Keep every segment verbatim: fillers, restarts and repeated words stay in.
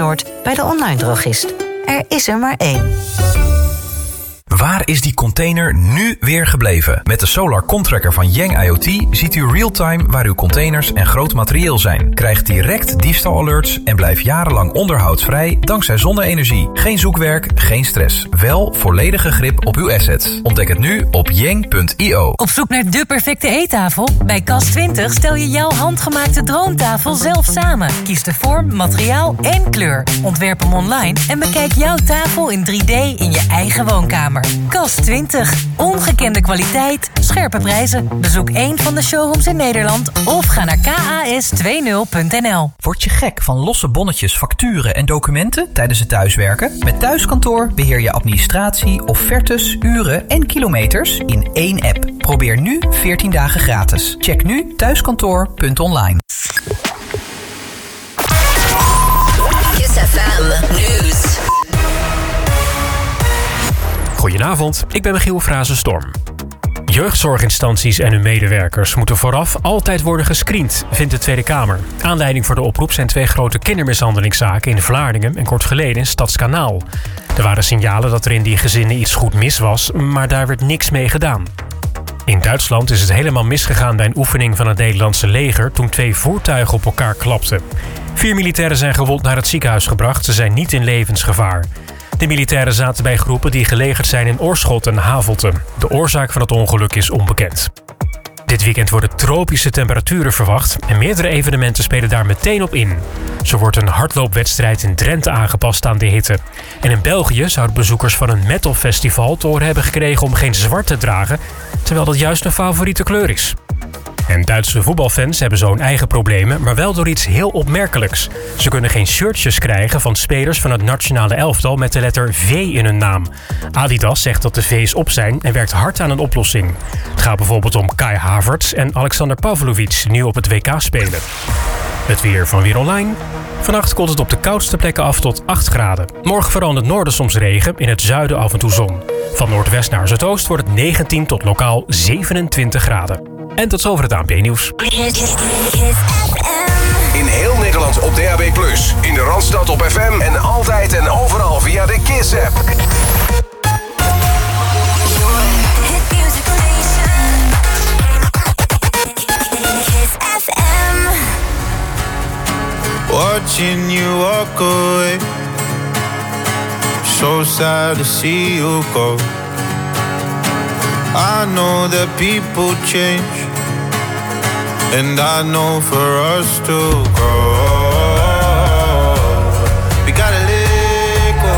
Feyenoord bij de online drogist. Er is er maar één. Waar is die container nu weer gebleven? Met de Solar Contracker van Yang I O T ziet u real-time waar uw containers en groot materieel zijn. Krijgt direct diefstalalerts en blijft jarenlang onderhoudsvrij dankzij zonne-energie. Geen zoekwerk, geen stress. Wel volledige grip op uw assets. Ontdek het nu op yang punt i o. Op zoek naar de perfecte eettafel? Bij Kas twintig stel je jouw handgemaakte droomtafel zelf samen. Kies de vorm, materiaal en kleur. Ontwerp hem online en bekijk jouw tafel in drie D in je eigen woonkamer. Kas twintig. Ongekende kwaliteit, scherpe prijzen. Bezoek één van de showrooms in Nederland of ga naar k a s twintig punt n l. Word je gek van losse bonnetjes, facturen en documenten tijdens het thuiswerken? Met Thuiskantoor beheer je administratie, offertes, uren en kilometers in één app. Probeer nu veertien dagen gratis. Check nu thuiskantoor punt online. Kiss F M News. Goedenavond, ik ben Michiel Frazenstorm. Jeugdzorginstanties en hun medewerkers moeten vooraf altijd worden gescreend, vindt de Tweede Kamer. Aanleiding voor de oproep zijn twee grote kindermishandelingszaken in Vlaardingen en kort geleden in Stadskanaal. Er waren signalen dat er in die gezinnen iets goed mis was, maar daar werd niks mee gedaan. In Duitsland is het helemaal misgegaan bij een oefening van het Nederlandse leger toen twee voertuigen op elkaar klapten. Vier militairen zijn gewond naar het ziekenhuis gebracht, ze zijn niet in levensgevaar. De militairen zaten bij groepen die gelegerd zijn in Oorschot en Havelte. De oorzaak van het ongeluk is onbekend. Dit weekend worden tropische temperaturen verwacht en meerdere evenementen spelen daar meteen op in. Zo wordt een hardloopwedstrijd in Drenthe aangepast aan de hitte. En in België zouden bezoekers van een metalfestival te horen hebben gekregen om geen zwart te dragen, terwijl dat juist een favoriete kleur is. En Duitse voetbalfans hebben zo'n eigen problemen, maar wel door iets heel opmerkelijks. Ze kunnen geen shirtjes krijgen van spelers van het nationale elftal met de letter V in hun naam. Adidas zegt dat de V's op zijn en werkt hard aan een oplossing. Het gaat bijvoorbeeld om Kai Havertz en Alexander Pavlovic, nu op het W K spelen. Het weer van Weer Online. Vannacht koelt het op de koudste plekken af tot acht graden. Morgen vooral in het noorden soms regen, in het zuiden af en toe zon. Van noordwest naar zuidoost wordt het negentien tot lokaal zevenentwintig graden. En tot zover het A N P-nieuws. In heel Nederland op D A B plus, in de Randstad op F M en altijd en overal via de Kiss-app. Watching you walk away, so sad to see you go. I know that people change, and I know for us to grow, we gotta let go.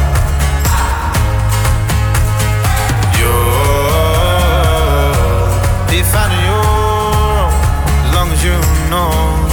You're defining your own, as long as you know.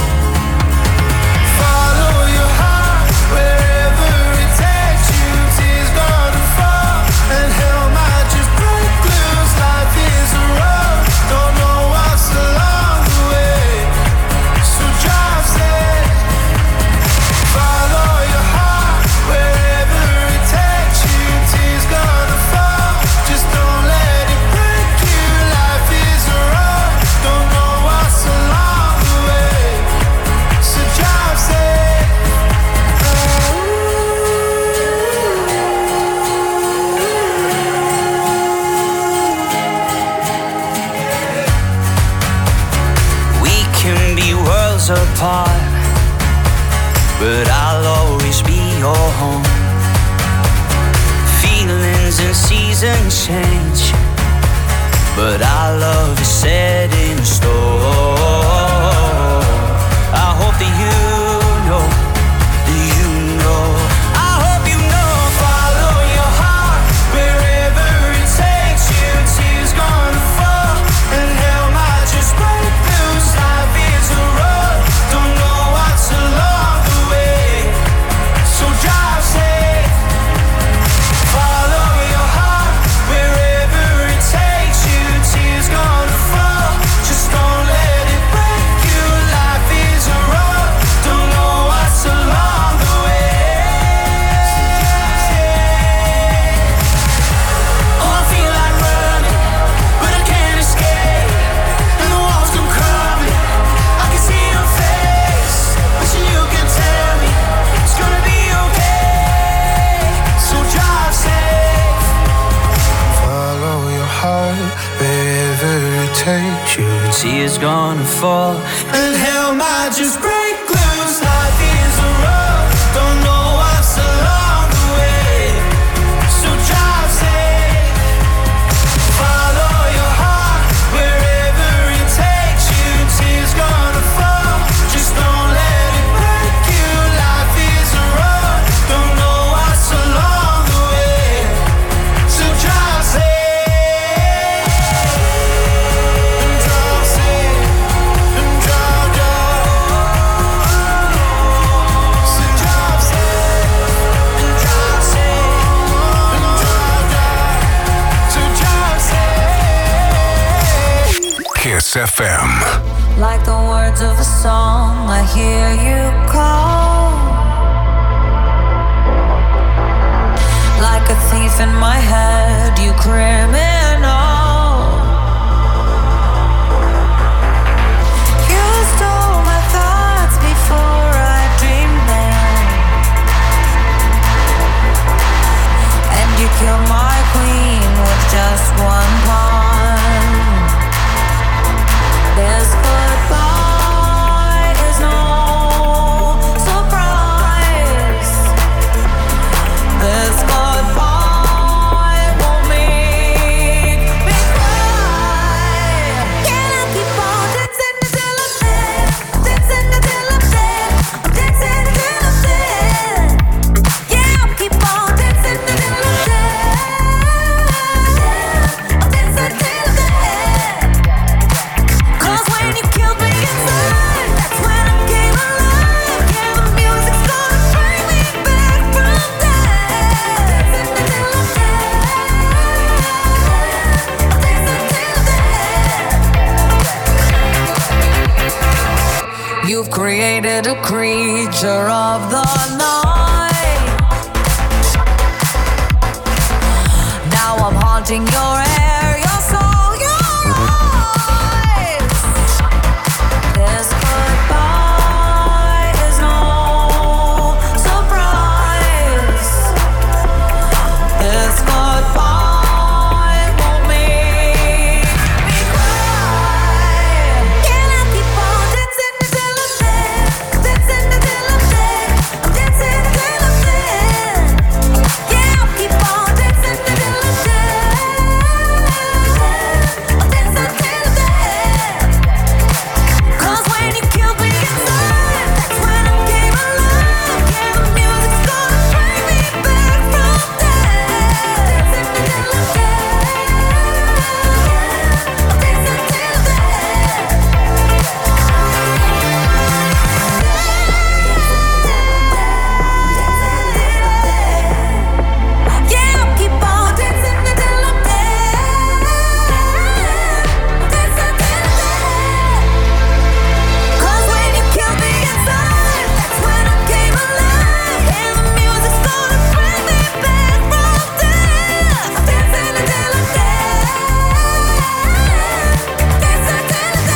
Apart, but I'll always be your home. Feelings and seasons change, but our love is set in stone. I hope that you know, that you know. I hope you know. Follow your heart wherever it takes you. Tears gonna fall and hell might just break loose. Life is a road, don't know what's along the way, so drive safe. Follow your heart wherever it takes you. Tears gonna fall, just don't let it break. take you. Tears gonna fall, and hell might just break loose. Life is a road, don't know what's along the way. So drive safe, follow your heart wherever it takes you. Tears gonna fall, just don't let it break you. Life is a road, don't know what's along the way. So drive safe. Kiss F M. Like the words of a song, I hear you call. Like a thief in my head, you criminal. You stole my thoughts before I dreamed them, and you killed my queen with just one pawn. This goodbye is no surprise. This goodbye won't make me cry. Can I keep on dancing until I'm dead? Dancing until I'm dead. I'm dancing until I'm dead. Yeah, I'll keep on dancing until I'm dead. I'll dance until I'm dead. When you killed me inside, that's when I came alive. Yeah, the music's gonna bring me back from death. Dancing until I'm dead. Dancing until I'm dead. You've created a creature of the night. Now I'm haunting your air, your soul, your eyes. This goodbye is no surprise. This goodbye won't make me cry. Can I keep on dancing until I'm dead? Dancing until I'm dead. I'm dancing until I'm dead. Yeah, I'll keep on dancing until I'm dead. I'll dance until I'm dead. 'Cause when you killed me inside, that's when I came alive. Yeah, the music's gonna bring me back from death. Dancing until I'm dead. I'll dance until I'm dead. Yeah, I'll keep on dancing until I'm dead. Dance until I'm dead. 'Cause when you killed me inside, that's when I came alive. Yeah, the music's gonna bring me back from death. Dancing until I'm dead. Dance until I'm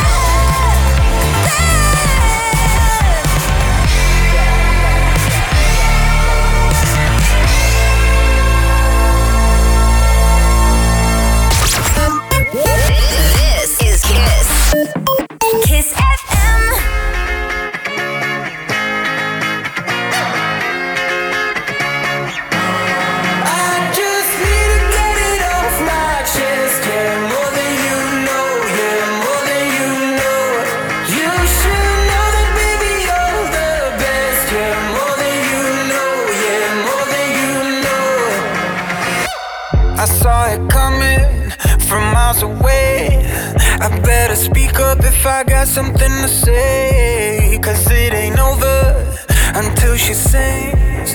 This is Kiss. Kiss F M. I just need to get it off my chest. Yeah, more than you know. Yeah, more than you know. You should know that, baby, you're the best. Yeah, more than you know. Yeah, more than you know. I saw it coming from miles away. I better speak up if I got something to say. 'Cause it ain't over until she sings.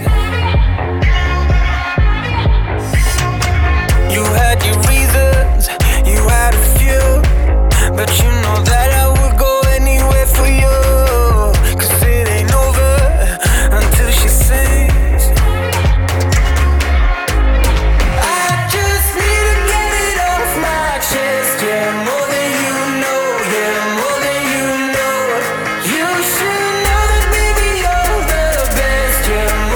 You had your reasons, you had a few, but you know that I would go anywhere for you. 'Cause it ain't over until she sings. I just need to get it off my chest. Yeah, more than you know. Yeah, more than you know. You should know that, baby, you're the best. Yeah,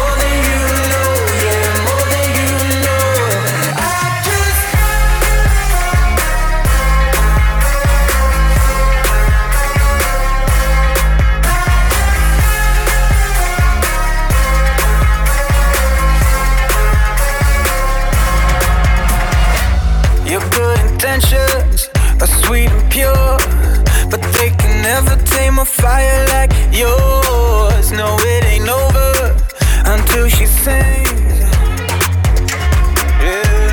things. Yeah.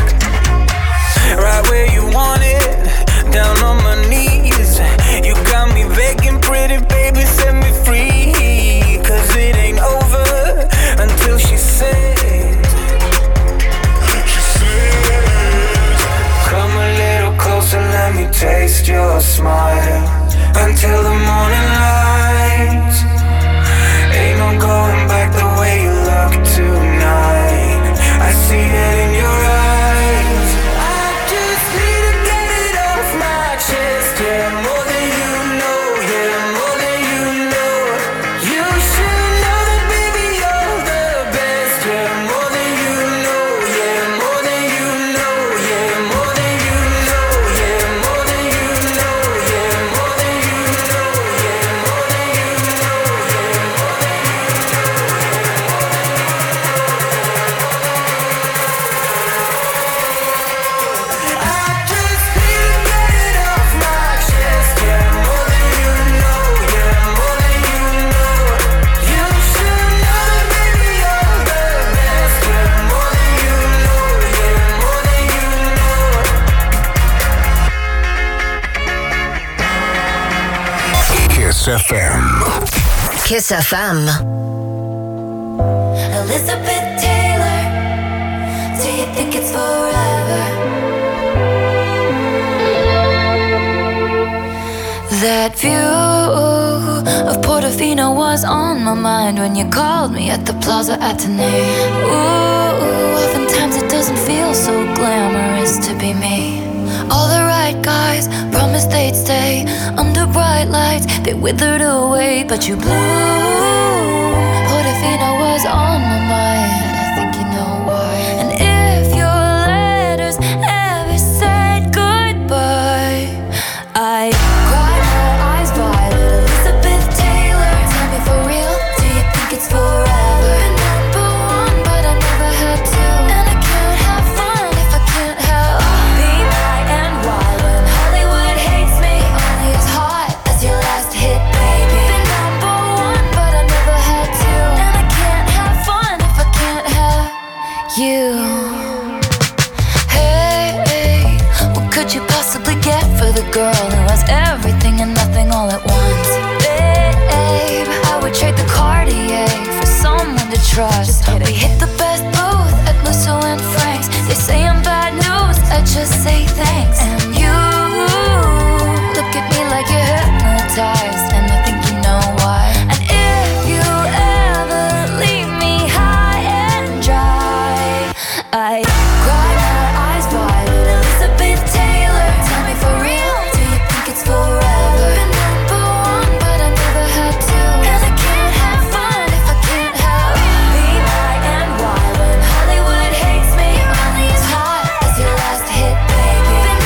Right where you want it, down on my knees. You got me begging, pretty baby, set me free. Cause it ain't over until she says, she says, come a little closer, let me taste your smile. Until the morning light, ain't no going back the way you look tonight. I see it in your eyes. I just need to get it off my chest. Yeah, more than you know, yeah, more than you know. You should know that, baby, you're the best. Yeah, more than you know, yeah, more than you know, yeah, more than you know, yeah, more than you know, yeah, more than you know, yeah, more than you know, yeah, more than you know. I just need to get it off my chest. Yeah, more than you know, yeah, more than you know. You should know that, baby, you're the best. Yeah, more than you know, yeah, more than you know. Kiss F M. Kiss F M. Elizabeth Taylor, do you think it's forever? That view of Portofino was on my mind when you called me at the Plaza Athénée. Ooh, oftentimes it doesn't feel so glamorous to be me. All the right guys promised they'd stay under bright lights. They withered away, but you blew. Portofino was on my mind. I think you know why. And if your letters ever said goodbye, I cried my eyes violet. Elizabeth Taylor, tell me for real, do you think it's forever? Been number one, but I never had to. And I can't have fun if I can't have B Y N Y when Hollywood hates me. Only as hot as your last hit, baby. Been number one, but I never had to. And I can't have fun if I can't have you. Hey, what could you possibly get for the girl who has everything and nothing all at once? Babe, I would trade the Cartier for someone to trust. We hit the best booth at Musso and Frank's. They say I'm bad news, I just say thanks. And you look at me like you're hypnotized, and I think you know why. And if you ever leave me high and dry, I cry my eyes violet. Elizabeth Taylor, tell me for real, do you think it's forever? Been number one, but I never had to. And I can't have fun if I can't have B Y N Y when Hollywood hates me. Only as hot as your last hit, baby. Been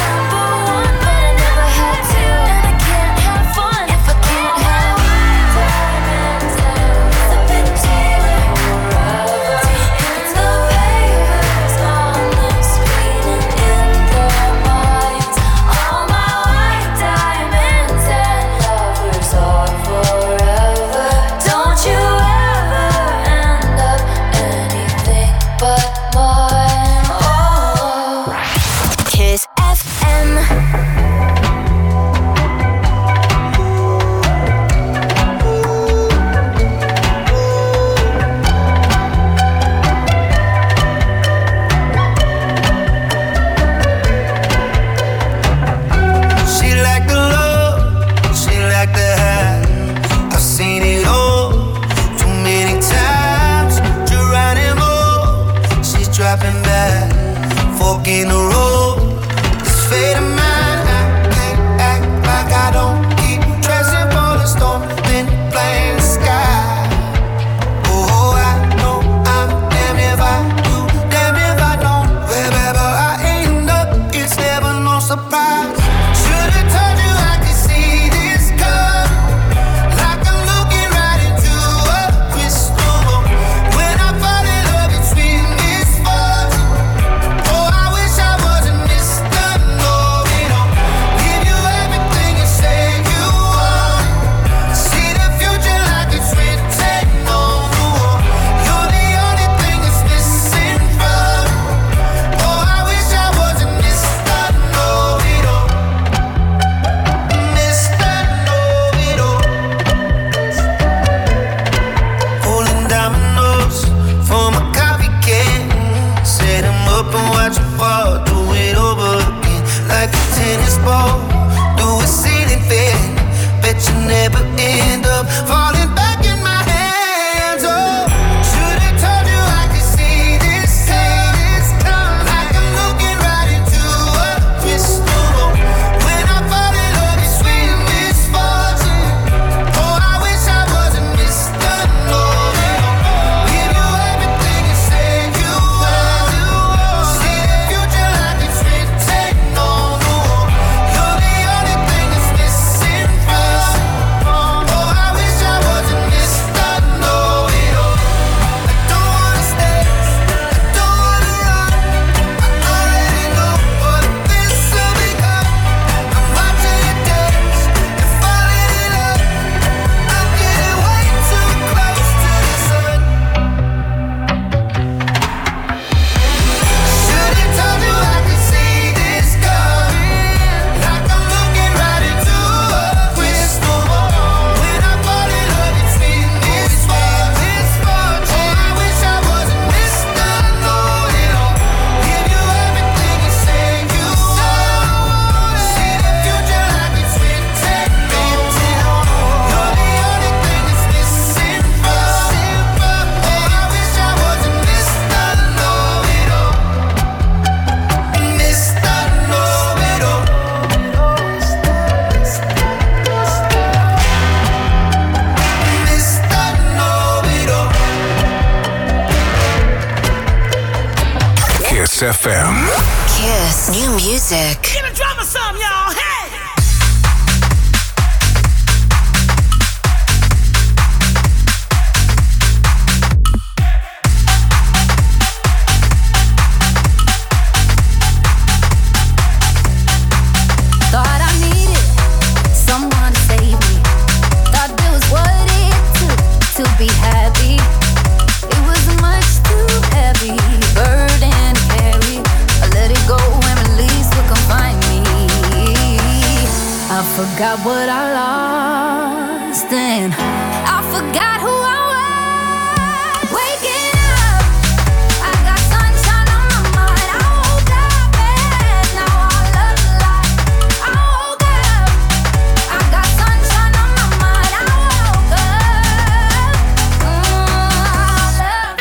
Kiss F M. Kiss. New music. Give the drummer some, y'all. Hey! Thought I needed someone to save me. Thought it was what it took to be happy. It was much too heavy, burden to carry. I let it go and release what confined me. I forgot what I lost and I forgot who I was. Waking up, I got sunshine on my mind. I woke up and now I love the light. I woke up, I got sunshine on my mind. I woke up, mm, I love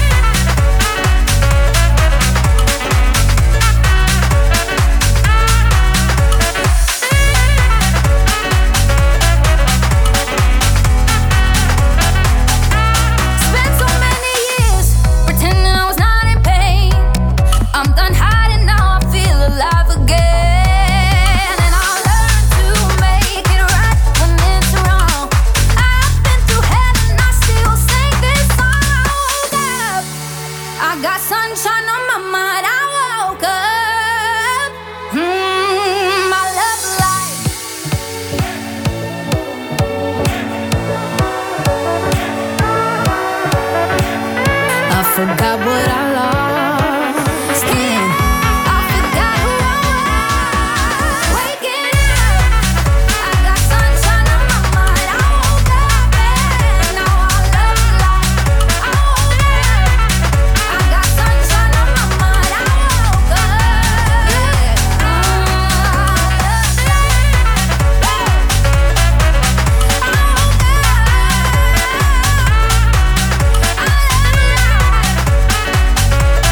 Spent so many years pretending I was not in pain. I'm done hiding now, I feel alive again. And I learned to make it right when it's wrong. I've been through hell and I still sing this song. I woke up, I got sunshine on my mind. I woke up, mm, I love life. I forgot what I lost and I forgot who I was. Waking up, I got sunshine on my mind. I woke up and now I love life. I woke up, I got sunshine on my mind. I woke up, yeah, I love life.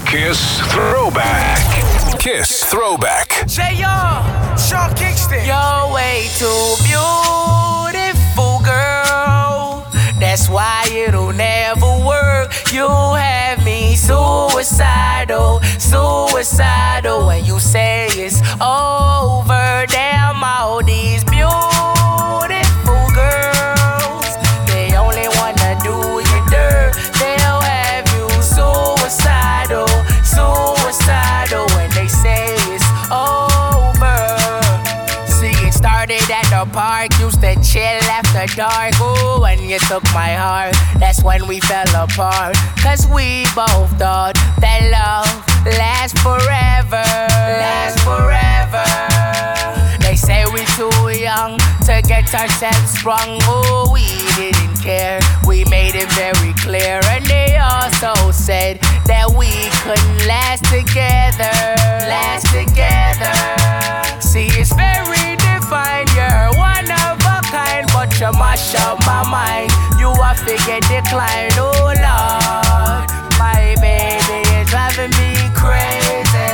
Kiss Throwback. Kiss Throwback. J R, Sean Kingston. You're way too beautiful, girl. That's why it'll never work. You have me suicidal, suicidal. When you say it's over, damn all these beautiful girls, they only wanna do you dirt. They'll have you suicidal, suicidal. When they say it's over. See, it started at the park, used to chill after dark. Ooh, when you took my heart, that's when we fell apart. Cause we both thought that love lasts forever, lasts forever. They say we too young to get ourselves sprung. Oh, we didn't care, we made it very clear. And they also said that we couldn't last together, last together. See, it's very defined, you're one of a kind, but you mash up my mind. You are figure decline, oh Lord. My baby is driving me crazy.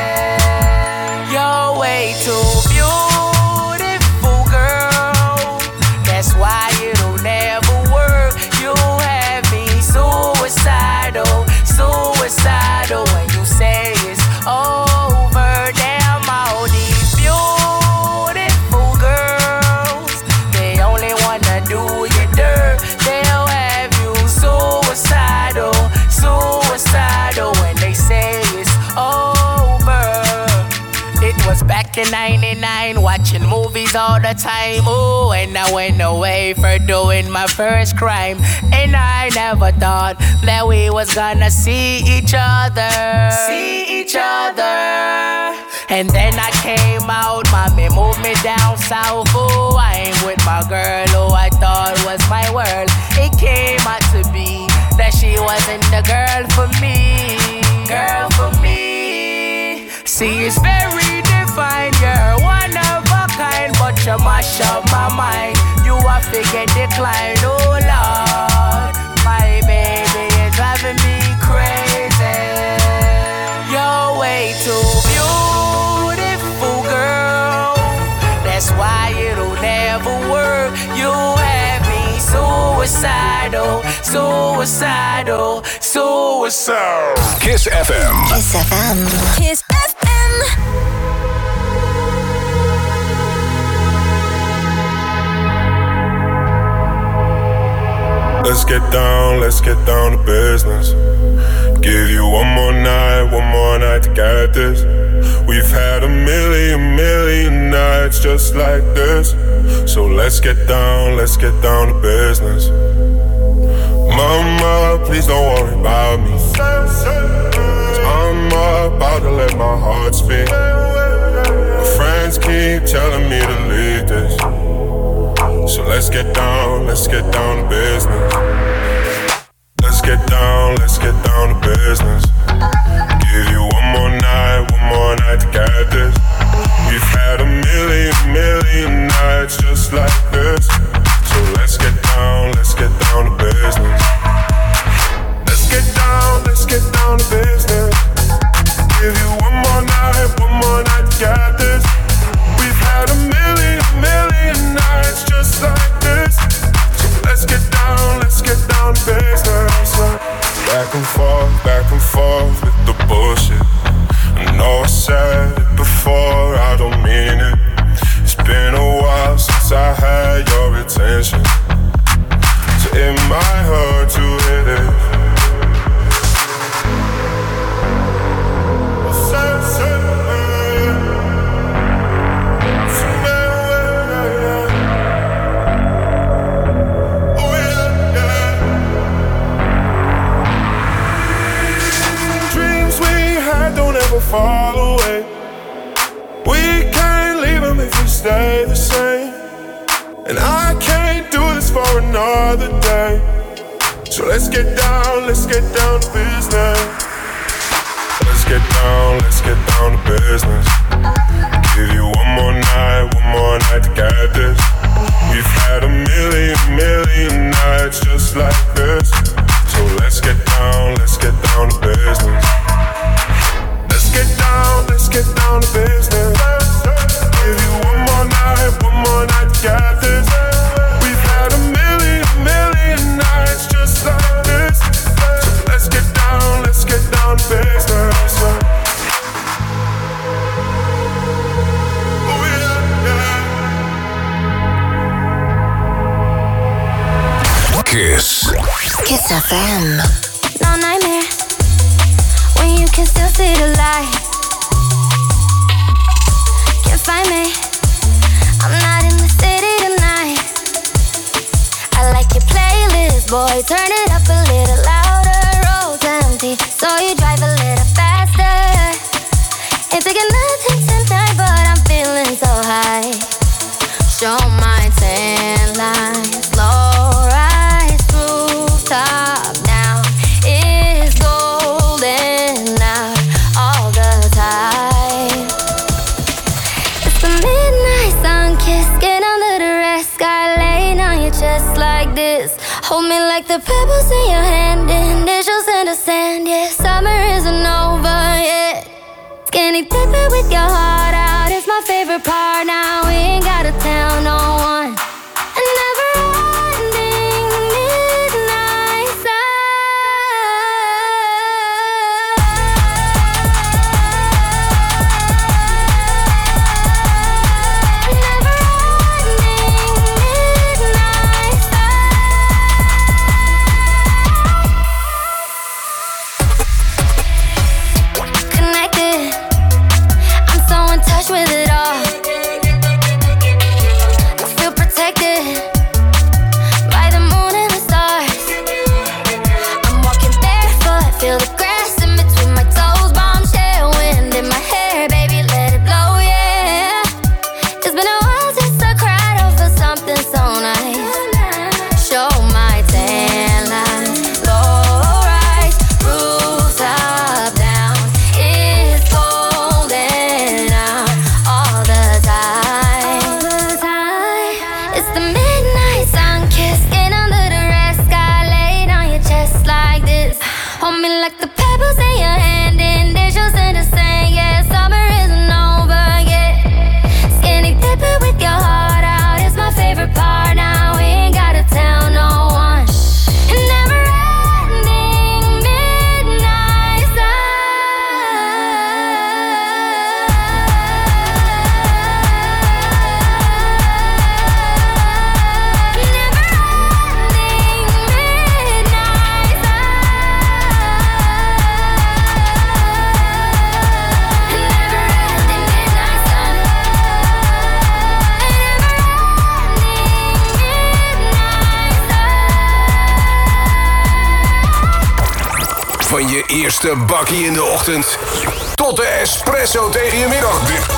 You're way too beautiful, girl. That's why it'll never work. You have me suicidal, suicidal. When you say it's over, damn all these beautiful girls, they only wanna do you dirt. They'll have you suicidal, suicidal. When they say it's over. It was back in ninety-nine, watching movies all the time. Oh, and I went away for doing my first crime. And I never thought that we was gonna see each other, see each other. And then I came out, mommy moved me down south. Oh, I ain't with my girl who I thought was my world. It came out to be that she wasn't the girl for me, girl for me. See, it's very defined, you're one of a kind, but you mash up my mind. You are figure decline, oh Lord. My baby is driving me crazy. You're way too beautiful, girl. That's why it'll never work. You have me suicidal, suicidal, suicidal. Kiss F M. Kiss F M. Kiss F M. Let's get down, let's get down to business. Give you one more night, one more night to get this. We've had a million, million nights just like this. So let's get down, let's get down to business. Mama, please don't worry about me. I'm about to let my heart speak. My friends keep telling me to leave this. So let's get down, let's get down to business. Let's get down, let's get down to business. Give you one more night, one more night to get this. We've had a million, million nights just like this. So let's get down, let's get down to business. Let's get down, let's get down to business. Give you one more night, one more night to get this. We've had a million, million nights just like this. So let's get down, let's get down to business. Back and forth, back and forth with the bullshit. I know I said it before, I don't mean it. It's been a while since I had your attention, so it might hurt to hit it. Fall away. We can't leave them if we stay the same. And I can't do this for another day. So let's get down, let's get down to business. Let's get down, let's get down to business. Give you one more night, one more night to get this. We've had a million, million nights just like this. So let's get down, let's get down to business. down to business. Give you one more night, one more night to get this. We've had a million, million nights just like this. So let's get down, let's get down to business. Oh yeah, yeah. Kiss. Kiss F M. No nightmare when you can still see the light. Can't find me, I'm not in the city tonight. I like your playlist, boy, turn it up a little louder. Road's empty, so you drive a little faster. Ain't taking nothing tonight, but I'm feeling so high. Show my tan lines, low rise, rooftop now is golden out all the time. It's the midnight sun kiss, get under the red sky, laying on your chest like this. Hold me like the pebbles in your hand, initials in the sand. Yeah, summer isn't over yet. Skinny dipping with your heart out is my favorite part. Now we ain't gotta tell no one. And never ending midnight connected. I'm so in touch with it all. I feel protected by the moon and the stars. I'm walking barefoot, feel the grass in between my toes. Bombshell wind in my hair, baby, let it blow, yeah. It's been a while since I cried over something so nice. Show my tan line, low rise, rooftop down. It's golden out all the time. It's the midnight sun kiss, get under the red sky, laid on your chest like this. Hold me like the pebbles in your hand, initials in the sand. Yeah, summer isn't over yet. Skinny dipping with your heart out is my favorite part. Now we ain't gotta tell no one. And never ending midnight Van je eerste bakkie in de ochtend tot de espresso tegen je middagdip.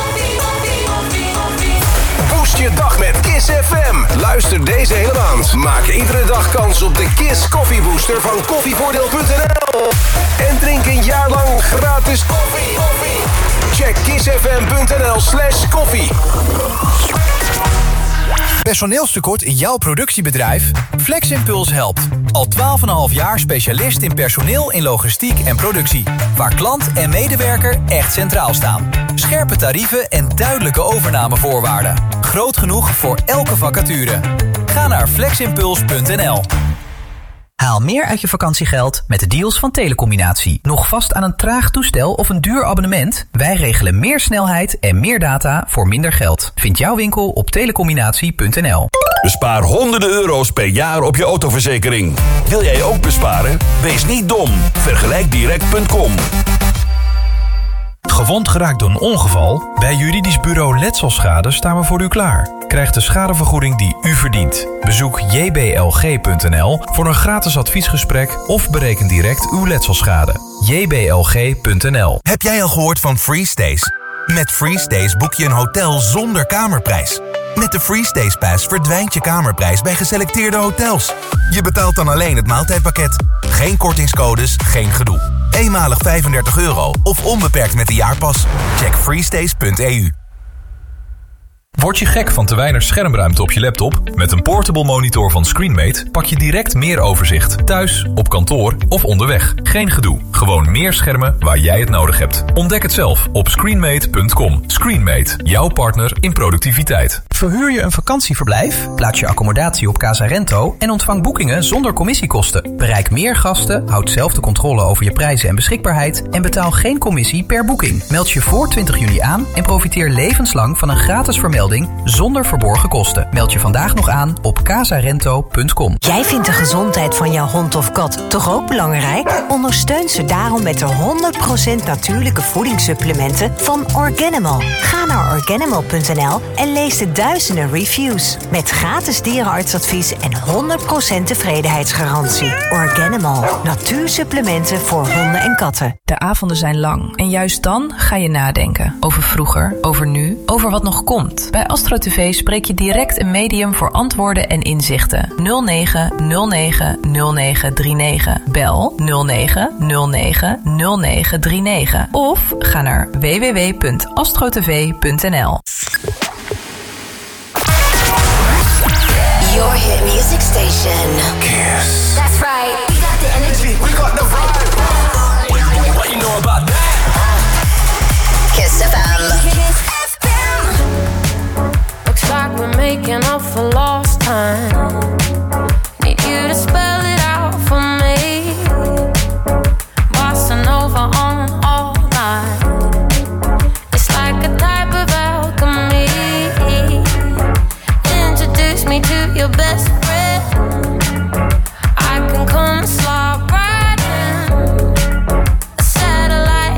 Boost je dag met Kiss F M. Luister deze hele maand. Maak iedere dag kans op de Kiss Coffee Booster van koffievoordeel punt n l. En drink een jaar lang gratis koffie. Check kissfm punt n l slash koffie. Personeelstekort in jouw productiebedrijf? FlexImpuls helpt. Al twaalf komma vijf jaar specialist in personeel in logistiek en productie. Waar klant en medewerker echt centraal staan. Scherpe tarieven en duidelijke overnamevoorwaarden. Groot genoeg voor elke vacature. Ga naar fleximpuls punt n l. Haal meer uit je vakantiegeld met de deals van Telecombinatie. Nog vast aan een traag toestel of een duur abonnement? Wij regelen meer snelheid en meer data voor minder geld. Vind jouw winkel op telecombinatie punt n l. Bespaar honderden euro's per jaar op je autoverzekering. Wil jij ook besparen? Wees niet dom. Vergelijk direct punt com. Gewond geraakt door een ongeval? Bij Juridisch Bureau Letselschade staan we voor u klaar. Krijg de schadevergoeding die u verdient. Bezoek j b l g punt n l voor een gratis adviesgesprek of bereken direct uw letselschade. j b l g punt n l. Heb jij al gehoord van FreeStays? Met FreeStays boek je een hotel zonder kamerprijs. Met de FreeStays Pass verdwijnt je kamerprijs bij geselecteerde hotels. Je betaalt dan alleen het maaltijdpakket. Geen kortingscodes, geen gedoe. Eenmalig vijfendertig euro of onbeperkt met de jaarpas. Check freestays punt e u. Word je gek van te weinig schermruimte op je laptop? Met een portable monitor van ScreenMate pak je direct meer overzicht. Thuis, op kantoor of onderweg. Geen gedoe. Gewoon meer schermen waar jij het nodig hebt. Ontdek het zelf op screenmate punt com. ScreenMate, jouw partner in productiviteit. Verhuur je een vakantieverblijf? Plaats je accommodatie op Casarento en ontvang boekingen zonder commissiekosten. Bereik meer gasten, houd zelf de controle over je prijzen en beschikbaarheid en betaal geen commissie per boeking. Meld je voor twintig juni aan en profiteer levenslang van een gratis vermelding zonder verborgen kosten. Meld je vandaag nog aan op casarento punt com. Jij vindt de gezondheid van jouw hond of kat toch ook belangrijk? Ondersteun ze daarom met de honderd procent natuurlijke voedingssupplementen van Organimal. Ga naar organimal punt n l en lees de duizenden reviews. Met gratis dierenartsadvies en honderd procent tevredenheidsgarantie. Organimal. Natuursupplementen voor honden en katten. De avonden zijn lang en juist dan ga je nadenken. Over vroeger, over nu, over wat nog komt. Bij Astro T V spreek je direct een medium voor antwoorden en inzichten. nul negen nul negen nul negen drie negen. Bel nul negen nul negen nul negen drie negen. Of ga naar w w w punt astrotv punt n l. Your hit music station. Kiss. That's right. We got the energy. We got the vibe. What you know about that? Kiss F M. Kiss F M. Looks like we're making up for lost time. Need you to spell it out for me. Bossa Nova on all night. It's like a type of alchemy. Introduce me to your best friend. I can come slide right in. A satellite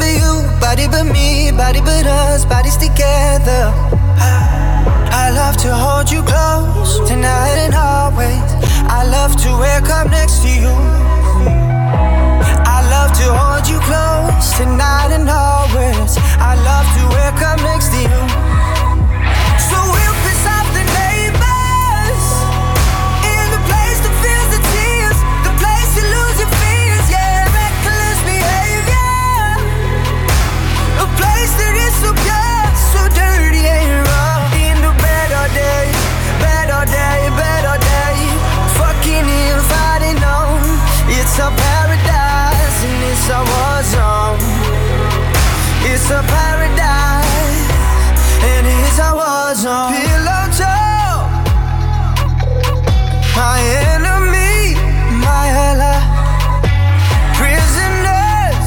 but you, body but me, body but us, bodies together. I love to hold you close, tonight and always. I love to wake up next to you. I love to hold you close, tonight and always. I love to wake up next to you. So we'll piss off the neighbors, in the place that feels the tears, the place you lose your fears, yeah, reckless behavior. A place that is so pure, so dirty and raw. In the bed all day, bed all day, bed all day. Fucking if I didn't know, it's a paradise and it's a war zone. It's a paradise and it's a war zone. Pillow talk, my enemy, my ally. Prisoners,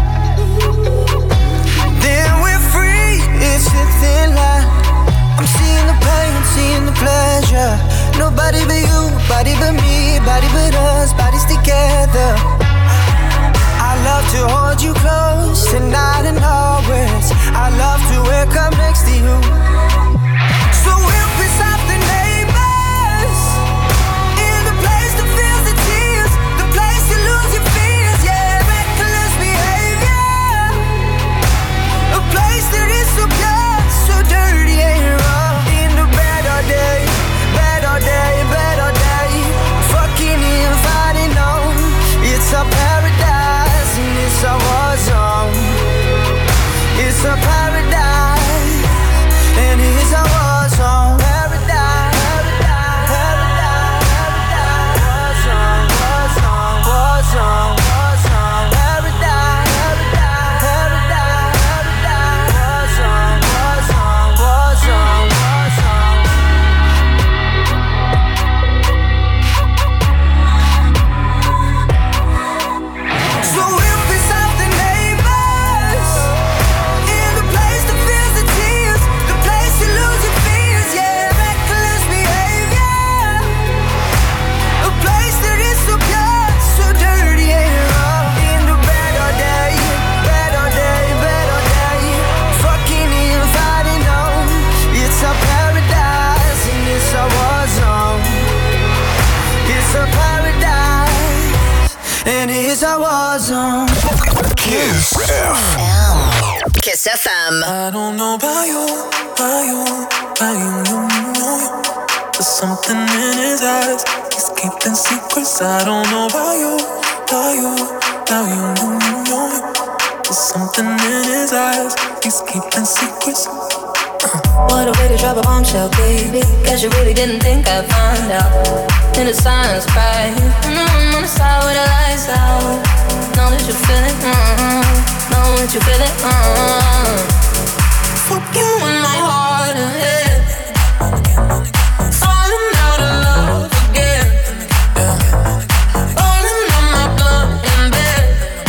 then we're free. It's a thin line. I'm seeing the pain, seeing the pleasure. Nobody but you, body but me, body but us, bodies together. I love to hold you close, tonight and always. I love to wake up next to you. So we'll piss off the neighbors, in the place that feels the tears, the place you lose your fears, yeah, reckless behavior. A place that is so pure, so dirty and raw. In the bed all day, bed all day, bed all day. Fucking if I didn't know, it's a paradise and it's a war zone. It's a paradise and it's a war zone. Paradise, paradise, paradise, war zone, war zone, war zone, paradise, paradise, paradise, war zone, war zone, war zone, war zone. So we'll piss off the neighbors, in the place that feels the tears, the place you lose your fears, yeah, reckless behavior. A place that is so pure, so dirty and raw. In the bed all day, bed all day, bed all day. Fucking if I didn't know, it's a paradise and it's a war zone. It's a paradise and it's a war zone. Kiss F M. Kiss F M. I don't know about you, about you, about you, you know you. There's something in his eyes, he's keeping secrets. I don't know about you, about you, about you, you know you. There's something in his eyes, he's keeping secrets. What a way to drop a bombshell, baby. Guess you really didn't think I'd find out. In the silence, cry. And I'm on the side with the lights out. Know that you feel it, uh-uh. Know that you feel it, uh-uh. Fuck you in my heart and head. Falling out of love again. Falling on my blood in bed.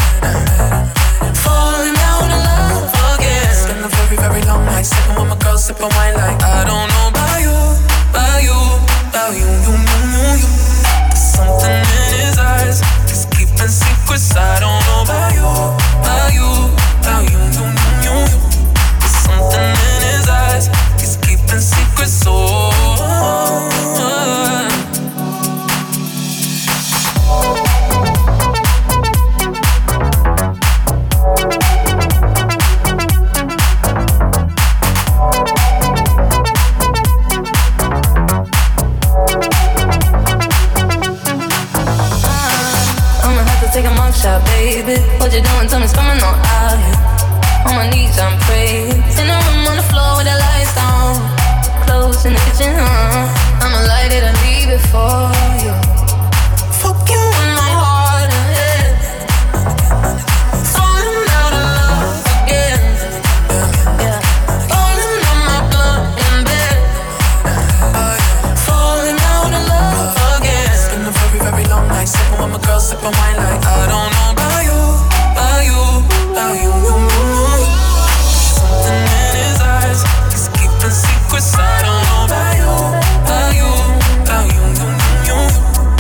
Falling out of love again. Spend a very, very long night sipping with my girl, sipping wine like I don't know about you, about you, about you, you, you, you, you. There's something in his eyes, he's keeping secrets. I don't know about you, about you, about you, you, you, you, you. There's something in his eyes, he's keeping secrets. Oh. Take a mug shot, baby. What you doing? Tell me it's coming on out here. On my knees, I'm praying. In the room on the floor with the lights down. Clothes in the kitchen, huh? I'ma light it and leave it for you. Fuck you in my heart and head. Falling out of love again. Yeah. Falling on my blood in bed. Falling out of love again. It's been a very, very long night sipping with my girl, sipping wine like I don't know about you, about you, about you, you, you, you. Something in his eyes, he's keeping secrets. I don't know about you, about you, about you, you, you, you.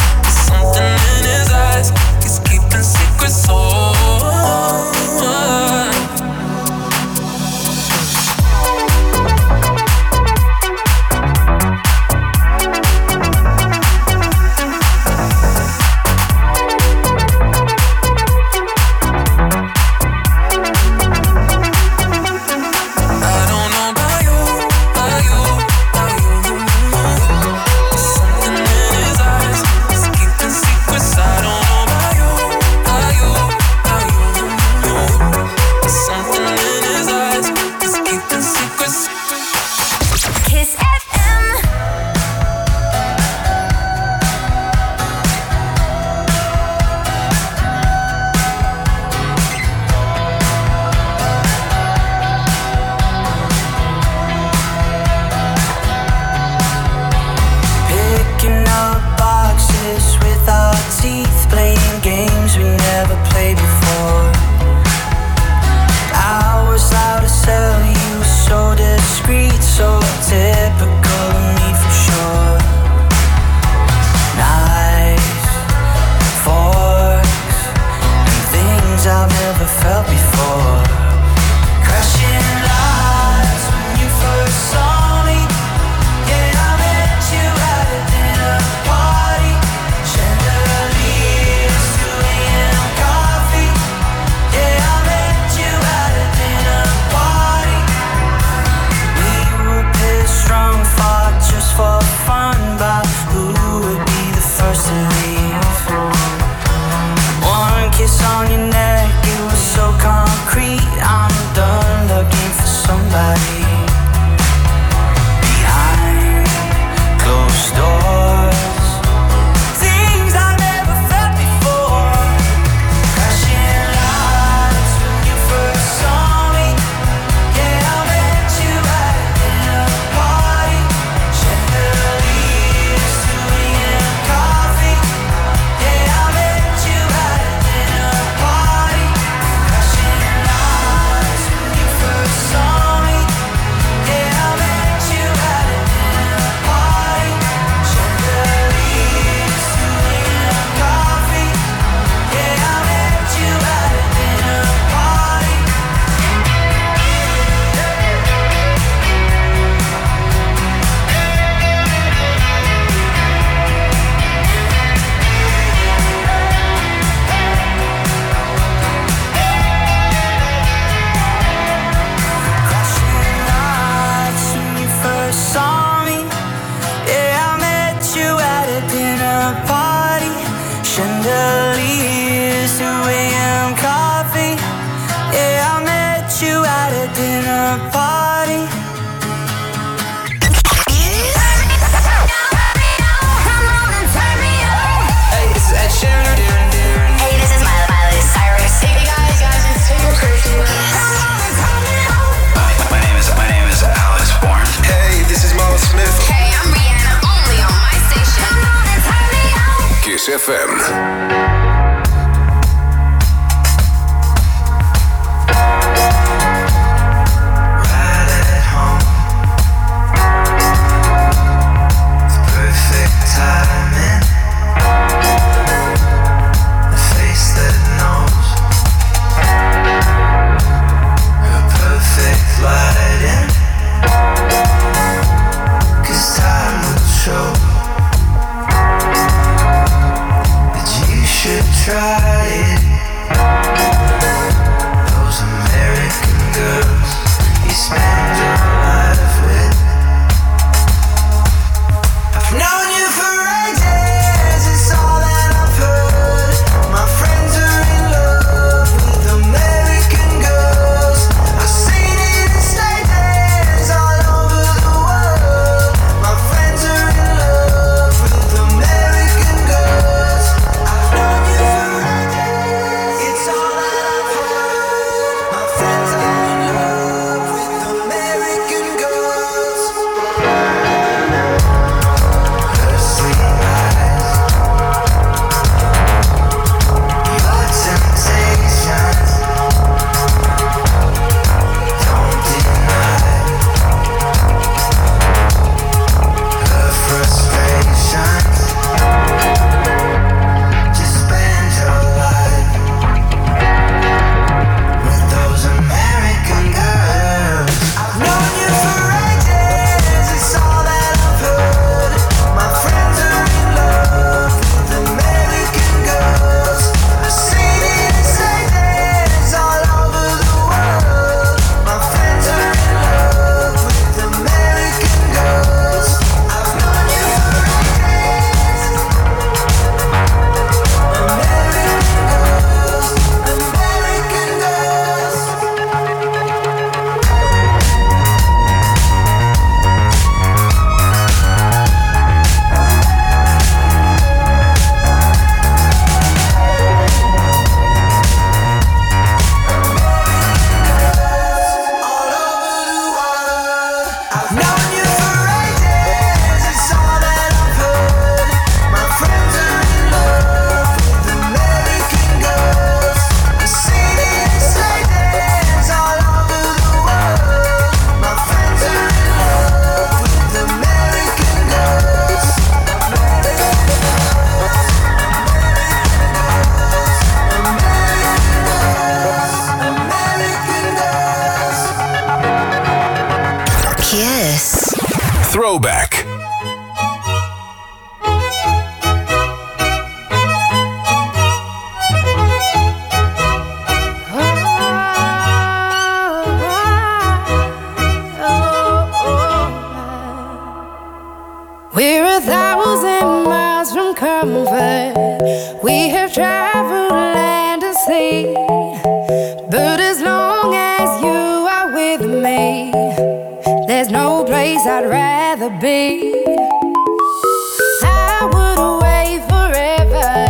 Throwback. We're a thousand miles from comfort. We have traveled land and sea. But as long as you are with me, there's no place I'd rather be. I would away forever,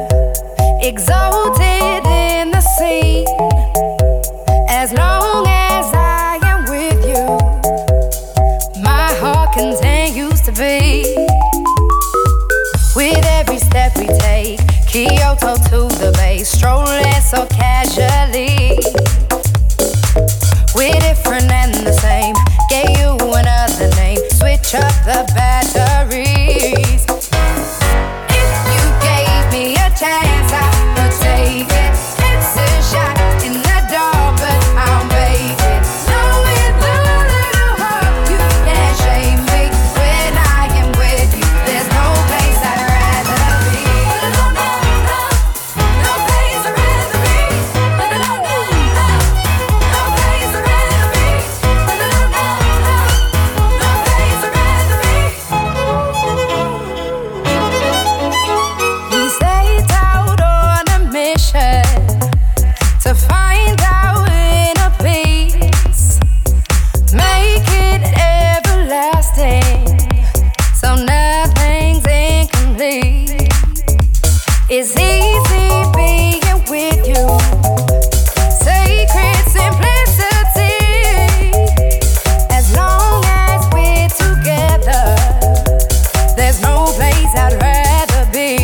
exalted in the sea. As long as I am with you, my heart continues to beat. With every step we take, Kyoto to the bay, strolling so casually. We're different and the same, gave you another name, switch up the batteries. If you gave me a chance, I would take it. It's a shot in the dark, but I'll make it. Knowing the little heart, you can't shame me. When I am with you, there's no place I'd rather be. No, no, no, no place I'd rather be. No, no, no, no, no place I'd rather be. No, no, no, no, no place I'd rather be. We set out on a mission to find our inner peace, make it everlasting, so nothing's incomplete. It's easy being with you, sacred simplicity. As long as we're together, there's no place I'd rather be.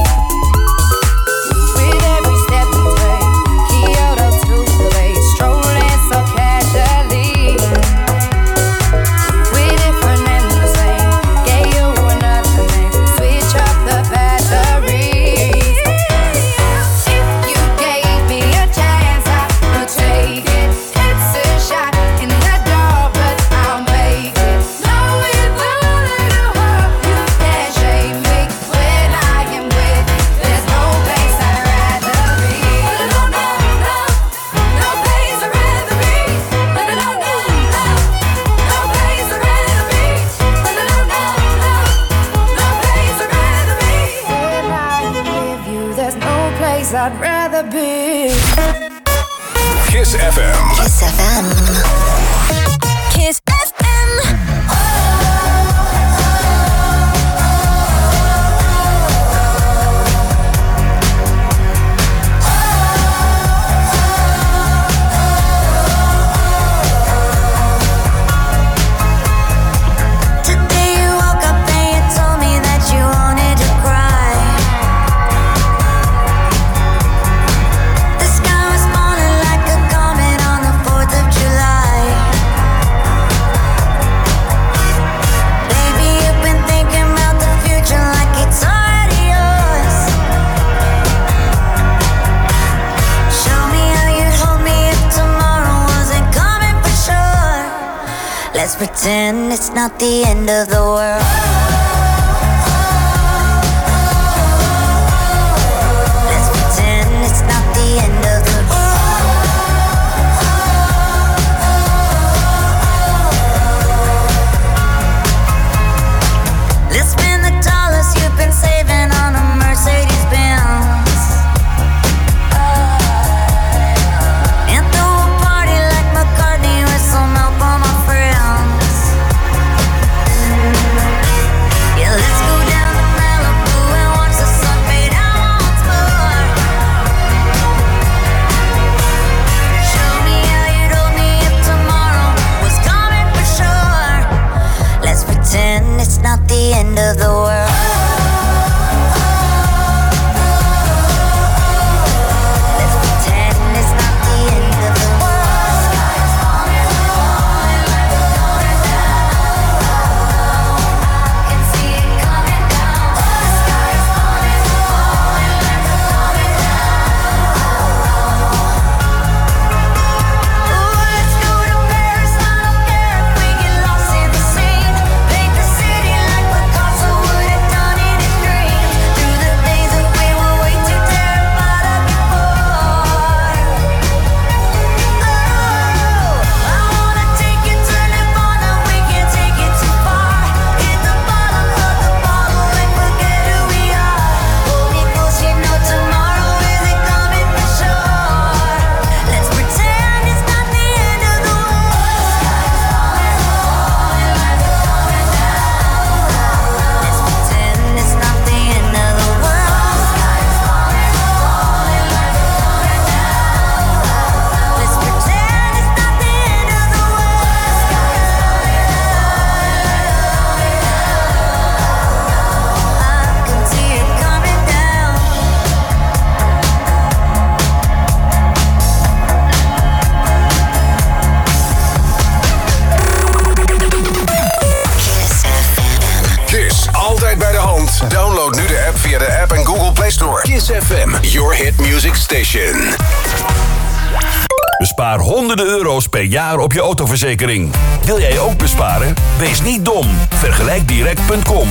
With every step we take, Kyoto to the bay, strolling so casually. We're different and the same, gave you another name, switch up the batteries. If you gave me a chance, I would take it. It's a shot in the dark, but I'll make it. Knowing the little heart, you can't shame me. When I am with you, there's no place I'd rather be. No, no, no, no place I'd rather be. No, no, no, no, no place I'd rather be. No, no, no, no, no place I'd rather be. When I am with you, there's no place I'd rather be. Kiss F M. Kiss F M. Kiss F M. Today you woke up and you told me that you wanted to cry. The sky was falling like a comet on the fourth of July. Baby, you've been thinking about the future like it's already yours. Show me how you'd hold me if tomorrow wasn't coming for sure. Let's pretend it's not the end of the world. Let's pretend it's not the end of the world. Let's spend the dollars you've been saving on a Mercedes Benz. And throw a party like McCartney with some help on my friends. hit music station. Bespaar honderden euro's per jaar op je autoverzekering. Wil jij ook besparen? Wees niet dom. Vergelijk direct punt com.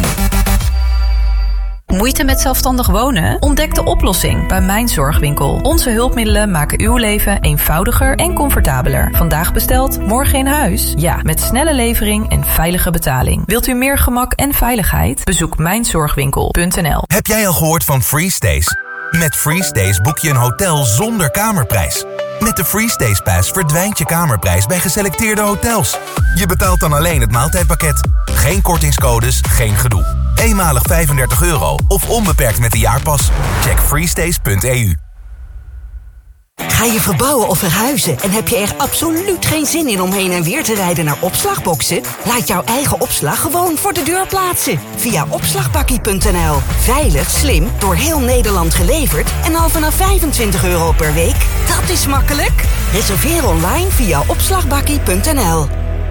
Moeite met zelfstandig wonen? Ontdek de oplossing bij Mijn Zorgwinkel. Onze hulpmiddelen maken uw leven eenvoudiger en comfortabeler. Vandaag besteld, morgen in huis? Ja, met snelle levering en veilige betaling. Wilt u meer gemak en veiligheid? Bezoek mijn zorgwinkel punt n l. Heb jij al gehoord van FreeStays? Met FreeStays boek je een hotel zonder kamerprijs. Met de FreeStays Pass verdwijnt je kamerprijs bij geselecteerde hotels. Je betaalt dan alleen het maaltijdpakket. Geen kortingscodes, geen gedoe. Eenmalig vijfendertig euro of onbeperkt met de jaarpas. Check freestays punt e u. Ga je verbouwen of verhuizen en heb je er absoluut geen zin in om heen en weer te rijden naar opslagboxen? Laat jouw eigen opslag gewoon voor de deur plaatsen. Via opslagbakkie punt n l. Veilig, slim, door heel Nederland geleverd en al vanaf vijfentwintig euro per week. Dat is makkelijk. Reserveer online via opslagbakkie punt n l.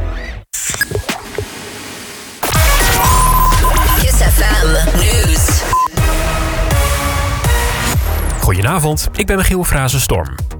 Kiss F M News. Goedenavond, ik ben Michiel Frazenstorm.